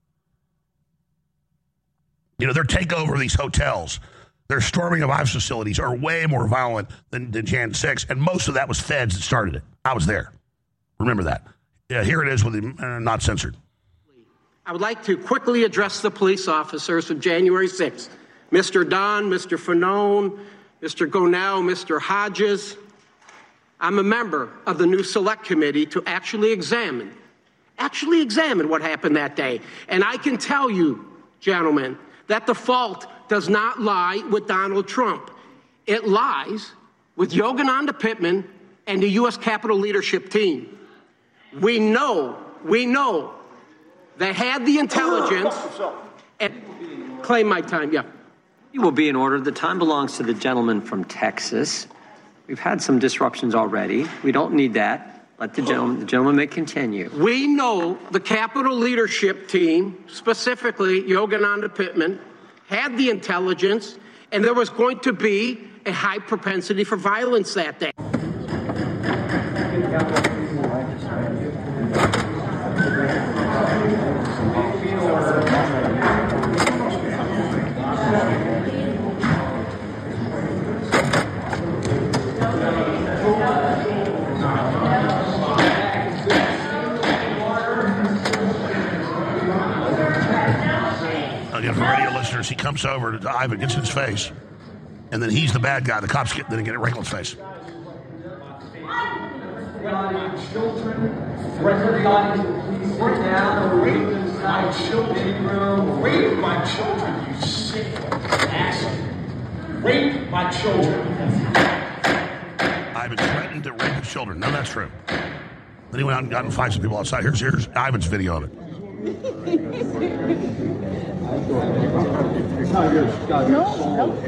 You know, their takeover of these hotels, their storming of ICE facilities are way more violent than, than January sixth, and most of that was feds that started it. I was there. Remember that. Yeah, here it is with the uh, not censored. I would like to quickly address the police officers of January sixth. Mister Don, Mister Fanone, Mister Gonell, Mister Hodges. I'm a member of the new select committee to actually examine, actually examine what happened that day. And I can tell you, gentlemen, that the fault does not lie with Donald Trump. It lies with Yogananda Pittman and the U S Capitol leadership team. We know, we know they had the intelligence and claim my time, yeah. You will be in order. The time belongs to the gentleman from Texas. We've had some disruptions already. We don't need that. Let the gentleman, the gentleman may continue. We know the Capitol leadership team, specifically Yogananda Pittman, had the intelligence, and there was going to be a high propensity for violence that day. Again, for radio listeners, he comes over to Ivan, gets in his face, and then he's the bad guy. The cops get then get in Recklin's face. Right now, rape my children. Rape my children, you sick asshole. Rape my children. Ivan threatened to rape his children. No, that's true. Then he went out and got in fights with people outside. Here's here's Ivan's video of it. No, no.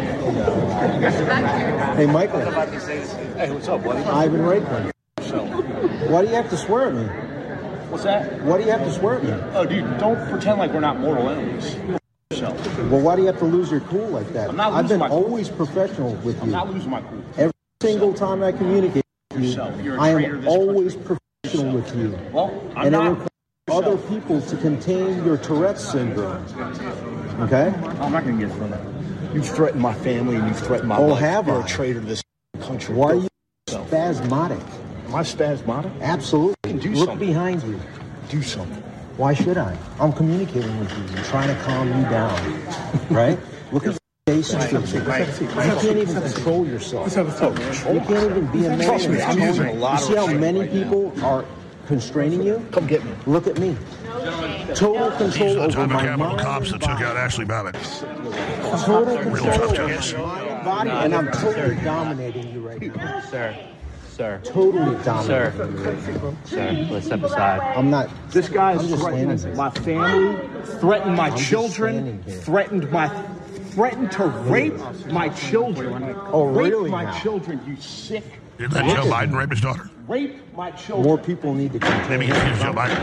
Hey, Michael. Hey, what's up, buddy? Ivan Raiklin. Why do you have to swear at me? What's that? Why do you have to swear at me? Oh, dude, don't pretend like we're not mortal enemies. Well, why do you have to lose your cool like that? I'm not I've losing been my cool. always professional with you. I'm not losing my cool. Every single time I communicate with you, Yourself. You're a I traitor to am this always professional with you. Well, I'm and not. it requires other people to contain your Tourette's syndrome. Okay? I'm not going to get from that. You've threatened my family and you've threatened my Oh, life. have You're I? a traitor to this country. Why are you So. spasmodic? Am I spasmodic? Absolutely. Do Look something. behind you. Do something. Why should I? I'm communicating with you. I'm trying to calm you down. Right? Look at the face and feel. You can't even control yourself. Let's have a talk. You can't even be a man. Trust me, I'm using a lot You of see how restraint many right now. people are constraining you? Come get me. Look at me. Total These control are the over type of my Capitol mind cops and that took body. out Ashley Babbitt. Total Real control tough over jokes. my mind and body, and I'm totally dominating you right now. Sir, sir, Totally dominating Sir. you right now. sir, let's step aside. I'm not. This guy I'm is just threatening standing here. my family, threatened my I'm just children, standing here. threatened my, threatened to rape my children. Oh, rape really my now? children, you sick. Didn't that Joe Biden rape his daughter? Rape my children. More people need to contain. Maybe he's Joe Biden.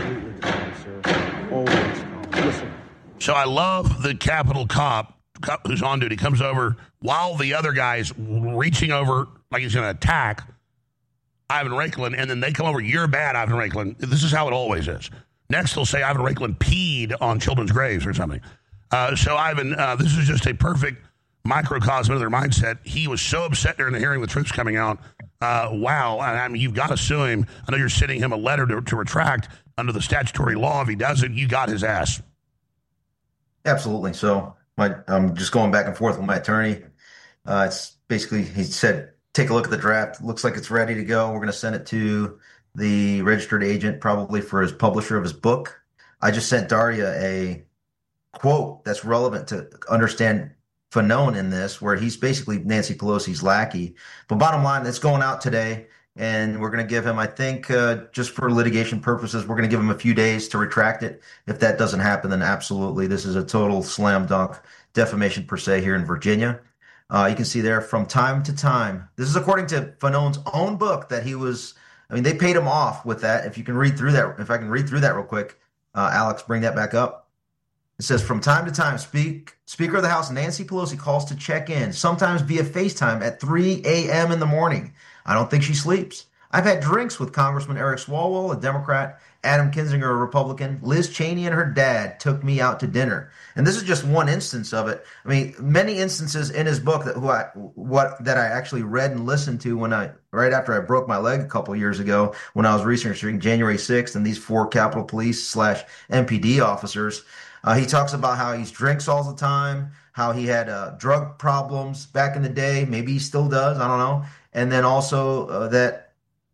Always. Listen. So I love the Capitol cop cop who's on duty comes over while the other guy's reaching over like he's going to attack Ivan Raiklin, and then they come over. You're bad, Ivan Raiklin. This is how it always is. Next, they'll say Ivan Raiklin peed on children's graves or something. Uh, so Ivan, uh, this is just a perfect microcosm of their mindset. He was so upset during the hearing the truth's coming out. Uh, wow. And I mean, you've got to sue him. I know you're sending him a letter to, to retract under the statutory law. If he doesn't, you got his ass. Absolutely. So my, I'm just going back and forth with my attorney. Uh, it's basically, he said, take a look at the draft. Looks like it's ready to go. We're going to send it to the registered agent, probably for his publisher of his book. I just sent Daria a quote that's relevant to understand Fanone in this, where he's basically Nancy Pelosi's lackey. But bottom line, it's going out today, and we're going to give him, I think, uh, just for litigation purposes, we're going to give him a few days to retract it. If that doesn't happen, then absolutely, this is a total slam dunk defamation per se here in Virginia. Uh, you can see there, from time to time. This is according to Fanone's own book that he was, I mean, they paid him off with that. If you can read through that, if I can read through that real quick, uh, Alex, bring that back up. It says, from time to time, speak, Speaker of the House Nancy Pelosi calls to check in, sometimes via FaceTime at three a.m. in the morning. I don't think she sleeps. I've had drinks with Congressman Eric Swalwell, a Democrat, Adam Kinzinger, a Republican. Liz Cheney and her dad took me out to dinner. And this is just one instance of it. I mean, many instances in his book that who I what that I actually read and listened to when I right after I broke my leg a couple years ago when I was researching January sixth and these four Capitol Police slash M P D officers. Uh, he talks about how he drinks all the time, how he had uh, drug problems back in the day. Maybe he still does. I don't know. And then also uh, that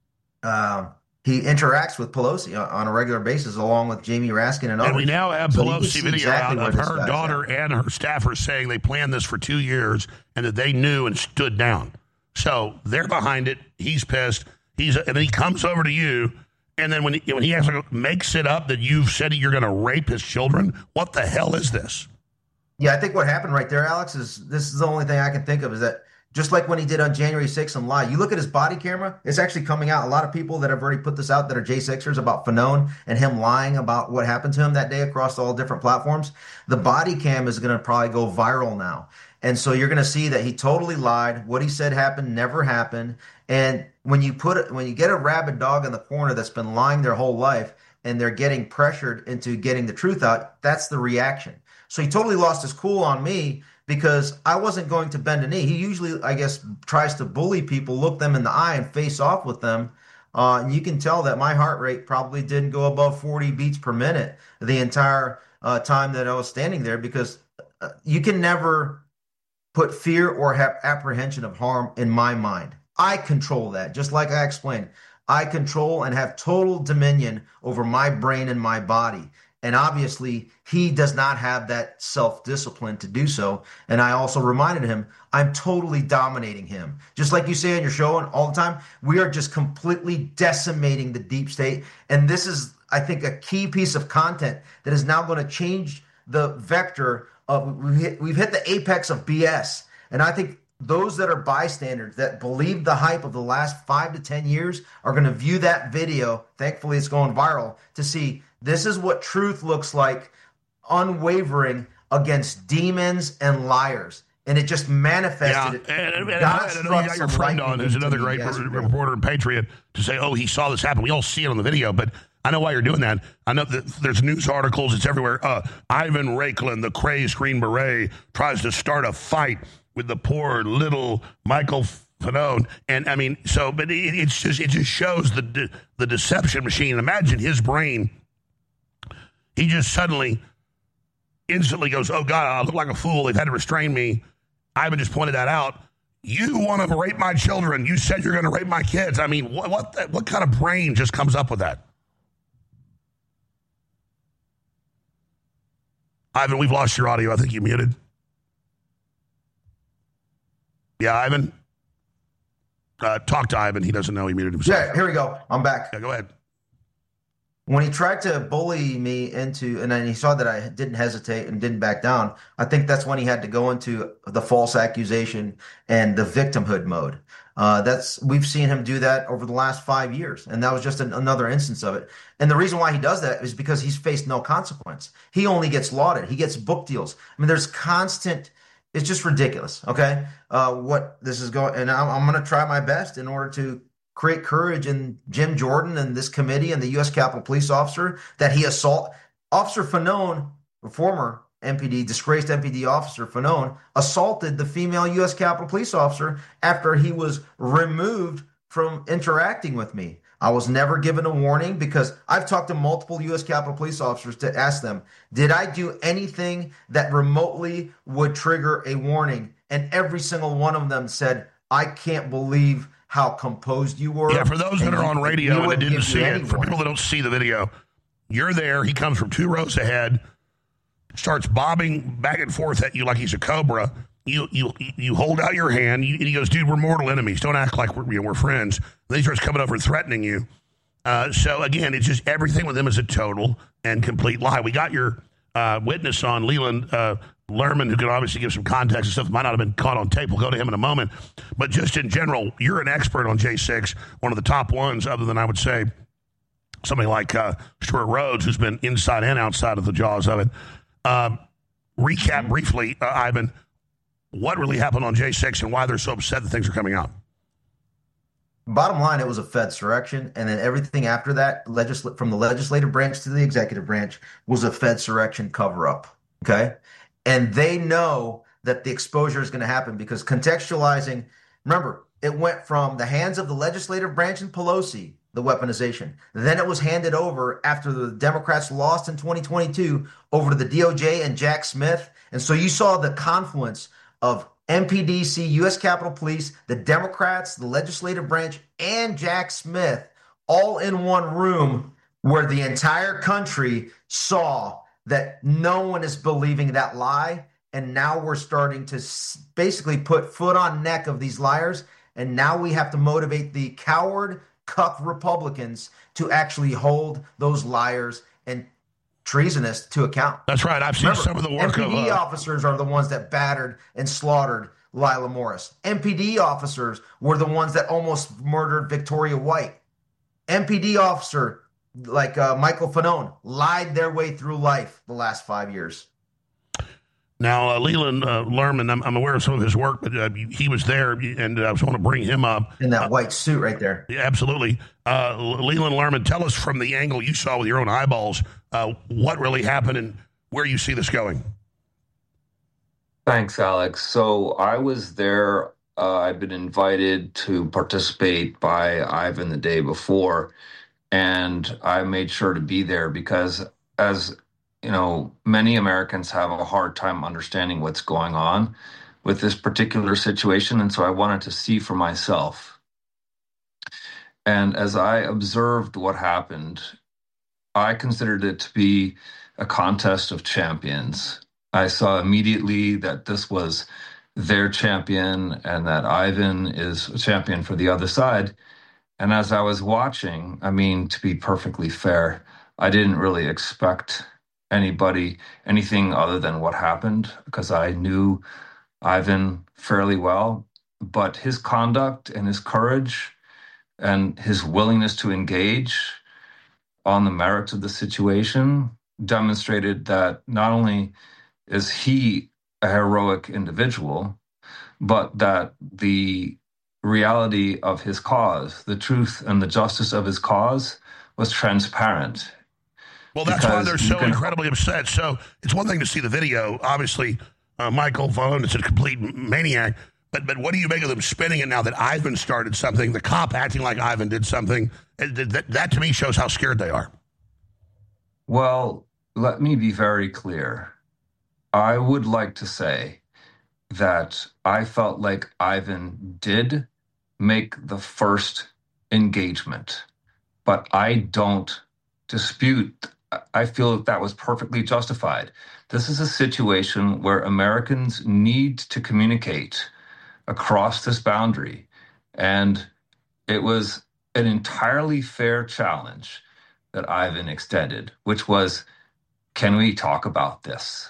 uh, he interacts with Pelosi on a regular basis, along with Jamie Raskin and others. And we now have So you Pelosi can see video exactly out of where this her guy's daughter at. and her staffers saying they planned this for two years and that they knew and stood down. So they're behind it. He's pissed. He's and then he comes over to you. And then when he, when he actually makes it up that you've said you're going to rape his children, what the hell is this? Yeah, I think what happened right there, Alex, is this is the only thing I can think of is that just like when he did on January sixth and lie, you look at his body camera, it's actually coming out. A lot of people that have already put this out that are J sixers about Fanone and him lying about what happened to him that day across all different platforms. The body cam is going to probably go viral now. And so you're going to see that he totally lied. What he said happened never happened. And when you put it, when you get a rabid dog in the corner that's been lying their whole life and they're getting pressured into getting the truth out, that's the reaction. So he totally lost his cool on me because I wasn't going to bend a knee. He usually, I guess, tries to bully people, look them in the eye and face off with them. Uh, and you can tell that my heart rate probably didn't go above forty beats per minute the entire uh, time that I was standing there, because uh, you can never put fear or have apprehension of harm in my mind. I control that, just like I explained. I control and have total dominion over my brain and my body. And obviously, he does not have that self-discipline to do so. And I also reminded him, I'm totally dominating him. Just like you say on your show and all the time, we are just completely decimating the deep state. And this is, I think, a key piece of content that is now going to change the vector of, we've hit, we've hit the apex of B S. And I think those that are bystanders that believe the hype of the last five to ten years are going to view that video. Thankfully, it's going viral to see this is what truth looks like, unwavering against demons and liars. And it just manifested. Yeah, and, and, and, God and, and you got your friend on, who's another great reporter and patriot, to say, oh, he saw this happen. We all see it on the video, but I know why you're doing that. I know that there's news articles. It's everywhere. Uh, Ivan Raiklin, the crazed Green Beret, tries to start a fight with the poor little Michael Fanone. And, I mean, so, but it, it's just, it just shows the, de- the deception machine. Imagine his brain. He just suddenly, instantly goes, oh, God, I look like a fool. They've had to restrain me. Ivan just pointed that out. You want to rape my children. You said you're going to rape my kids. I mean, what what, the, what kind of brain just comes up with that? Ivan, we've lost your audio. I think you muted. Yeah, Ivan? Uh, talk to Ivan. He doesn't know he muted himself. Yeah, here we go. I'm back. Yeah, go ahead. When he tried to bully me into, and then he saw that I didn't hesitate and didn't back down, I think that's when he had to go into the false accusation and the victimhood mode. Uh, that's we've seen him do that over the last five years, and that was just an, another instance of it. And the reason why he does that is because he's faced no consequence. He only gets lauded. He gets book deals. I mean, there's constant. It's just ridiculous. Okay, uh, what this is going, and I'm, I'm going to try my best in order to create courage in Jim Jordan and this committee and the U S Capitol Police officer that he assault Officer Fanone, a former M P D, disgraced M P D officer Fanone, assaulted the female U S Capitol Police officer after he was removed from interacting with me. I was never given a warning because I've talked to multiple U S Capitol Police officers to ask them, did I do anything that remotely would trigger a warning? And every single one of them said, I can't believe how composed you were. Yeah, for those that are on radio and that didn't see it, for people that don't see the video, you're there. He comes from two rows ahead, starts bobbing back and forth at you like he's a cobra. You you you hold out your hand, and he goes, dude, we're mortal enemies. Don't act like we're, you know, we're friends. Then he starts coming over and threatening you. Uh, so, again, it's just everything with him is a total and complete lie. We got your uh, witness on, Leland uh, Lerman, who can obviously give some context and stuff that might not have been caught on tape. We'll go to him in a moment. But just in general, you're an expert on J six, one of the top ones, other than, I would say, somebody like uh, Stuart Rhodes, who's been inside and outside of the jaws of it. Um, recap briefly, uh, Ivan, what really happened on J six and why they're so upset that things are coming out. Bottom line, it was a Fedsurrection, and then everything after that, legisl- from the legislative branch to the executive branch, was a Fedsurrection cover-up, okay? And they know that the exposure is going to happen because contextualizing, remember, it went from the hands of the legislative branch and Pelosi, the weaponization. Then it was handed over after the Democrats lost in twenty twenty-two over to the D O J and Jack Smith. And so you saw the confluence of M P D C, U S Capitol Police, the Democrats, the legislative branch, and Jack Smith all in one room where the entire country saw that no one is believing that lie. And now we're starting to basically put foot on neck of these liars. And now we have to motivate the coward, cuck Republicans to actually hold those liars and treasonous to account. That's right. I've seen Remember, some of the work M P D of... Uh... officers are the ones that battered and slaughtered Lila Morris. M P D officers were the ones that almost murdered Victoria White. M P D officer like uh, Michael Fanone lied their way through life the last five years. Now, uh, Leland uh, Lerman, I'm, I'm aware of some of his work, but uh, he was there, and I was want to bring him up. In that uh, white suit right there. Yeah, absolutely. Uh, Leland Lerman, tell us from the angle you saw with your own eyeballs, uh, what really happened and where you see this going. Thanks, Alex. So I was there. Uh, I'd been invited to participate by Ivan the day before, and I made sure to be there because, as you know, many Americans have a hard time understanding what's going on with this particular situation. And so I wanted to see for myself. And as I observed what happened, I considered it to be a contest of champions. I saw immediately that this was their champion and that Ivan is a champion for the other side. And as I was watching, I mean, to be perfectly fair, I didn't really expect anybody anything other than what happened because I knew Ivan fairly well, but his conduct and his courage and his willingness to engage on the merits of the situation demonstrated that not only is he a heroic individual, but that the reality of his cause, the truth and the justice of his cause was transparent. Well, that's why they're so can... incredibly upset. So it's one thing to see the video. Obviously, uh, Michael Vaughn is a complete maniac. But but what do you make of them spinning it now that Ivan started something, the cop acting like Ivan did something? That, that, that to me shows how scared they are. Well, let me be very clear. I would like to say that I felt like Ivan did make the first engagement, but I don't dispute. I feel that that was perfectly justified. This is a situation where Americans need to communicate across this boundary, and it was an entirely fair challenge that Ivan extended, which was, can we talk about this?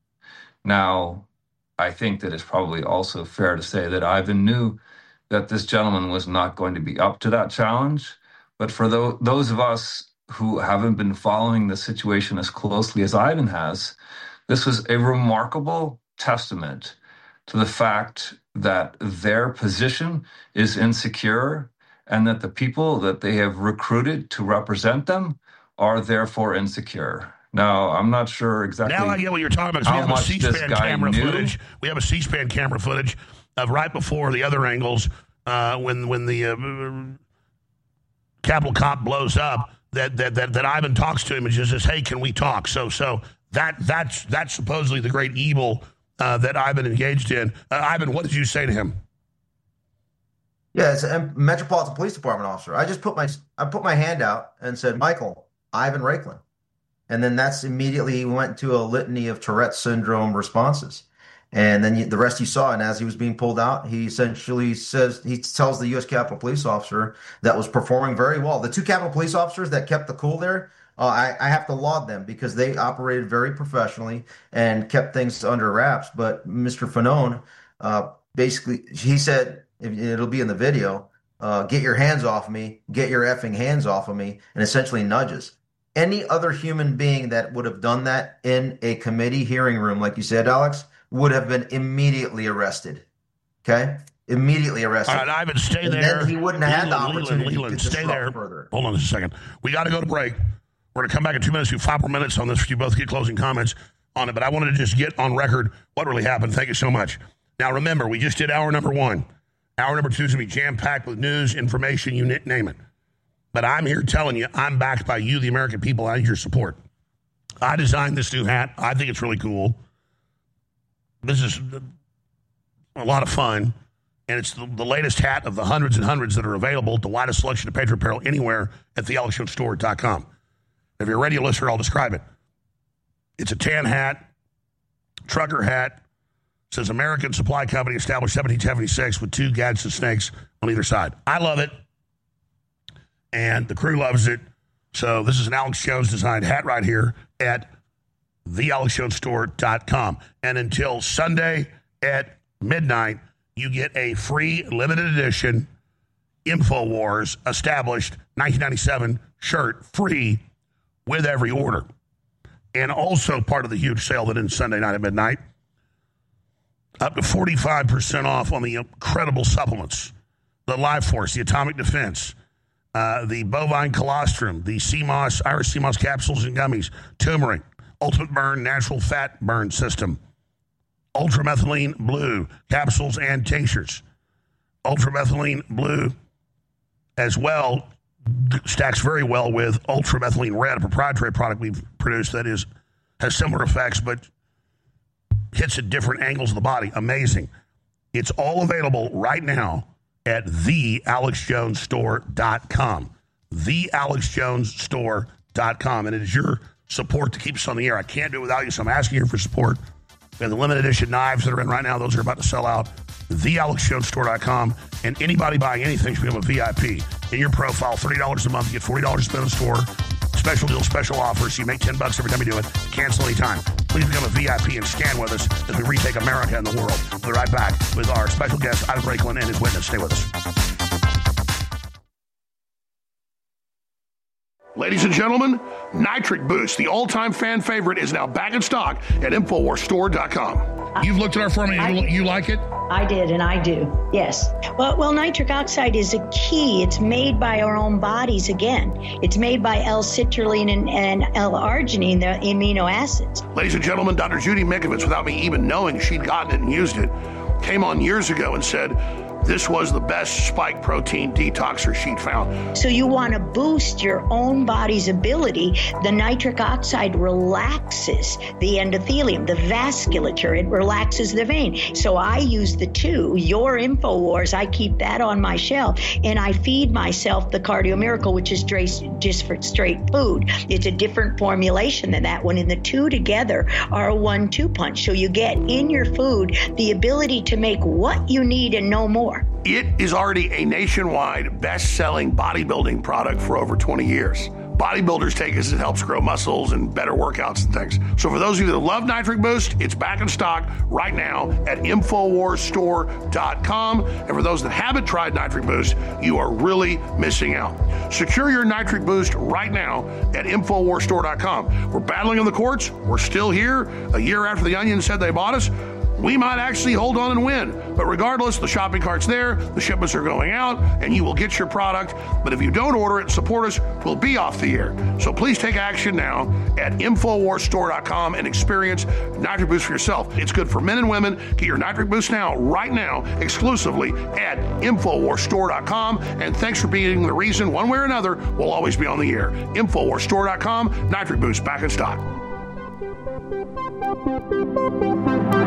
Now, I think that it's probably also fair to say that Ivan knew that this gentleman was not going to be up to that challenge, but for those, those of us who haven't been following the situation as closely as Ivan has, this was a remarkable testament to the fact that their position is insecure and that the people that they have recruited to represent them are therefore insecure. Now, I'm not sure exactly. Now I get what you're talking about. We have a C-SPAN camera knew. footage. We have a C-SPAN camera footage of right before the other angles uh, when when the uh, Capitol cop blows up. That, that that that Ivan talks to him and just says, "Hey, can we talk?" So so that that's that's supposedly the great evil uh, that Ivan engaged in. Uh, Ivan, what did you say to him? Yeah, it's a Metropolitan Police Department officer. I just put my I put my hand out and said, Michael, Ivan Raiklin. And then that's immediately he went into a litany of Tourette syndrome responses. And then you, the rest you saw, and as he was being pulled out, he essentially says, he tells the U S Capitol Police officer that was performing very well. The two Capitol Police officers that kept the cool there, uh, I, I have to laud them because they operated very professionally and kept things under wraps. But Mister Fanone, uh, basically, he said, it'll be in the video, uh, get your hands off me, get your effing hands off of me, and essentially nudges. Any other human being that would have done that in a committee hearing room, like you said, Alex, would have been immediately arrested. Okay? Immediately arrested. All right, Ivan, stay and there. Then he wouldn't have had the Leland, opportunity Leland, Leland, to stay there. further. Hold on just a second. We got to go to break. We're going to come back in two minutes. Do five more minutes on this. You both get closing comments on it. But I wanted to just get on record what really happened. Thank you so much. Now, remember, we just did hour number one. Hour number two is going to be jam-packed with news, information, you name it. But I'm here telling you, I'm backed by you, the American people. I need your support. I designed this new hat. I think it's really cool. This is a lot of fun. And it's the, the latest hat of the hundreds and hundreds that are available, the widest selection of Patriot apparel anywhere at the alex jones store dot com. If you're a radio listener, I'll describe it. It's a tan hat, trucker hat. It says American Supply Company established seventeen seventy-six with two Gadsden snakes on either side. I love it. And the crew loves it. So this is an Alex Jones designed hat right here at the alex jones store dot com. And until Sunday at midnight, you get a free limited edition InfoWars established nineteen ninety-seven shirt free with every order. And also part of the huge sale that ends Sunday night at midnight, up to forty-five percent off on the incredible supplements, the Life Force, the Atomic Defense, uh, the Bovine Colostrum, the C M O S, Irish C M O S capsules and gummies, turmeric, Ultimate Burn Natural Fat Burn System, Ultramethylene Blue capsules and tinctures. Ultramethylene Blue as well stacks very well with Ultramethylene Red, a proprietary product we've produced that is has similar effects but hits at different angles of the body. Amazing. It's all available right now at the alex jones store dot com. the alex jones store dot com. And it is your support to keep us on the air. I can't do it without you, so I'm asking you for support. We have the limited edition knives that are in right now. Those are about to sell out. the alex jones store dot com. And anybody buying anything should become a V I P. In your profile, thirty dollars a month, you get forty dollars to spend in the store. Special deal, special offers. So you make ten bucks every time you do it. Cancel anytime. Please become a V I P and stand with us as we retake America and the world. We'll be right back with our special guest, Ivan Raiklin, and his witness. Stay with us. Ladies and gentlemen, Nitric Boost, the all-time fan favorite, is now back in stock at infowars store dot com. You've looked at our formula. You, you like it? I did, and I do. Yes. Well, well, nitric oxide is a key. It's made by our own bodies again. It's made by L-citrulline and, and L-arginine, the amino acids. Ladies and gentlemen, Doctor Judy Mikovits, without me even knowing she'd gotten it and used it, came on years ago and said this was the best spike protein detoxer she'd found. So you want to boost your own body's ability. The nitric oxide relaxes the endothelium, the vasculature. It relaxes the vein. So I use the two. Your InfoWars, I keep that on my shelf, and I feed myself the Cardio Miracle, which is just for straight food. It's a different formulation than that one, and the two together are a one two punch. So you get in your food the ability to make what you need and no more. It is already a nationwide best-selling bodybuilding product for over twenty years. Bodybuilders take it as it helps grow muscles and better workouts and things. So for those of you that love Nitric Boost, it's back in stock right now at infowars store dot com. And for those that haven't tried Nitric Boost, you are really missing out. Secure your Nitric Boost right now at infowars store dot com. We're battling in the courts. We're still here. A year after the Onion said they bought us, we might actually hold on and win. But regardless, the shopping cart's there, the shipments are going out, and you will get your product. But if you don't order it and support us, we'll be off the air. So please take action now at infowars store dot com and experience Nitric Boost for yourself. It's good for men and women. Get your Nitric Boost now, right now, exclusively at infowars store dot com. And thanks for being the reason, one way or another, we'll always be on the air. infowars store dot com, Nitric Boost back in stock.